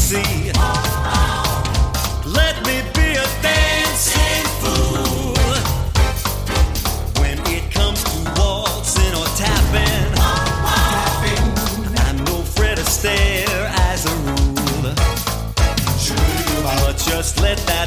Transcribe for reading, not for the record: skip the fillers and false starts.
see. Let me be a dancing fool when it comes to waltzing or tapping. I'm no Fred Astaire as a rule, but just let that